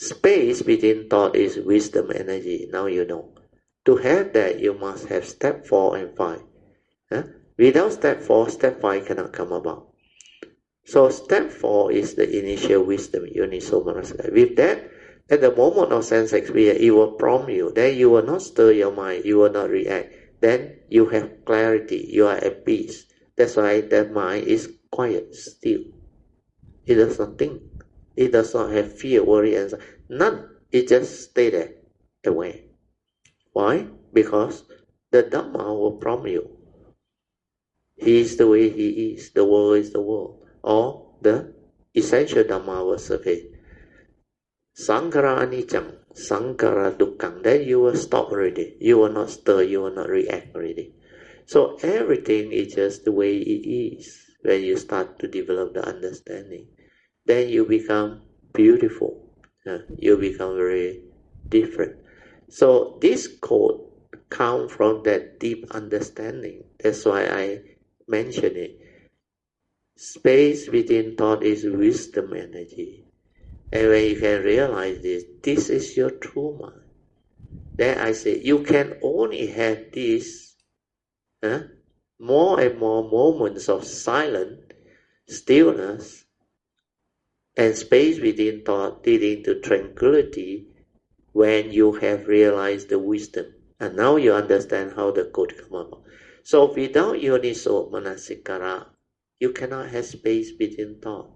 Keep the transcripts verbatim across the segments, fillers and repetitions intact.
Space between thought is wisdom energy. Now you know. To have that, you must have step four and five. Huh? Without step four, step five cannot come about. So step four is the initial wisdom, Yoniso Manasika. With that, at the moment of sense experience, it will prompt you. Then you will not stir your mind. You will not react. Then you have clarity. You are at peace. That's why the mind is quiet, still. It does not think. It does not have fear, worry, and none. It just stay there, away. Why? Because the Dhamma will prompt you. He is the way he is. The world is the world. Or the essential Dhamma will surface. Sankara anicang, sankara dukkang. Then you will stop already. You will not stir. You will not react already. So everything is just the way it is. When you start to develop the understanding, then you become beautiful. Uh, you become very different. So this code comes from that deep understanding. That's why I mention it. Space within thought is wisdom energy. And when you can realize this, this is your true mind. Then I say, you can only have this huh, more and more moments of silence, stillness, and space within thought leading to tranquility when you have realized the wisdom. And now you understand how the code come about. So without Yoniso Manasikara, you cannot have space within thought.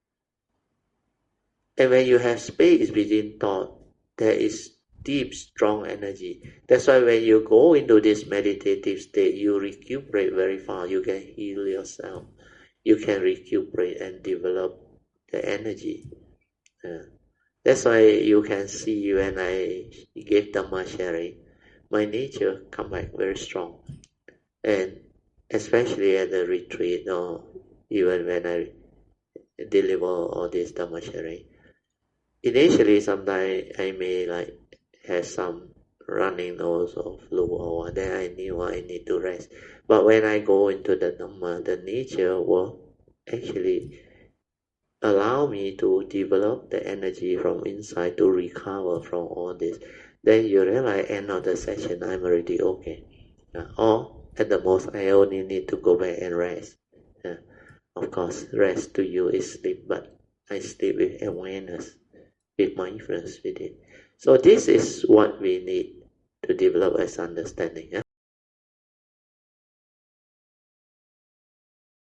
And when you have space within thought, there is deep, strong energy. That's why when you go into this meditative state, you recuperate very fast. You can heal yourself. You can recuperate and develop the energy. Yeah. That's why you can see when I give Dhamma sharing, my nature come back very strong. And especially at the retreat or even when I deliver all this Dhamma sharing. Initially, sometimes I may like have some running nose or flu or what, then I knew I need to rest. But when I go into the Dhamma, the nature will actually allow me to develop the energy from inside to recover from all this. Then you realize end of the session, I'm already okay. Uh, or at the most, I only need to go back and rest. Uh, of course, rest to you is sleep, but I sleep with awareness, with mindfulness with it. So this is what we need to develop as understanding. Yeah?